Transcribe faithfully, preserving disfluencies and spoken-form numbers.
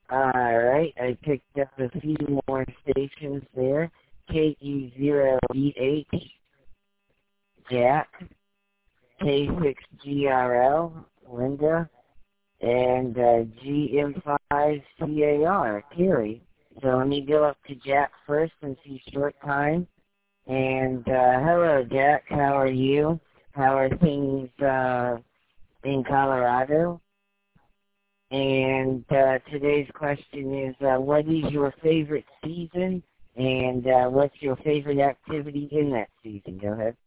Alright, I picked up a few more stations there. K E zero E H, Jack, K six G R L, Linda, and uh, G M five C A R, Terry. So let me go up to Jack first and see short time. And uh, hello, Jack. How are you? How are things uh, in Colorado? And uh, today's question is, uh, what is your favorite season? And uh, what's your favorite activity in that season? Go ahead.